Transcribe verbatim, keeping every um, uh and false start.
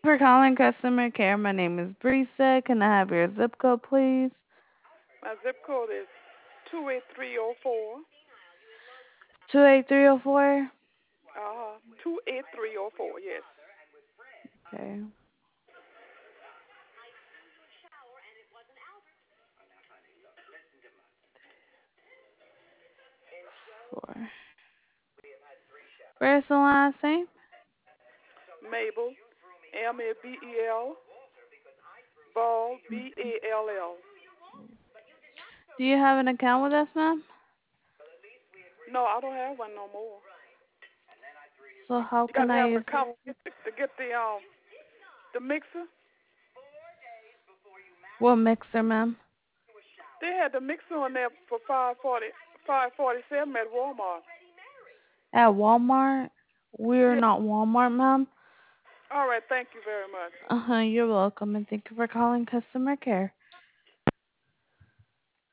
For calling customer care, my name is Brisa. Can I have your zip code, please? My zip code is two eight three zero four. two eight three zero four? Uh, two eight three zero four. Yes. Okay. Four. Where's the last name? Mabel, M A B E L, Ball, B A L L. Do you have an account with us, ma'am? No, I don't have one no more. So how You got can to I have an use account to get the, to get the um the mixer. what mixer, ma'am? They had the mixer on there for five forty, five forty seven at Walmart. At Walmart? We're Yeah. not Walmart, ma'am. All right. Thank you very much. Uh huh. You're welcome, and thank you for calling customer care.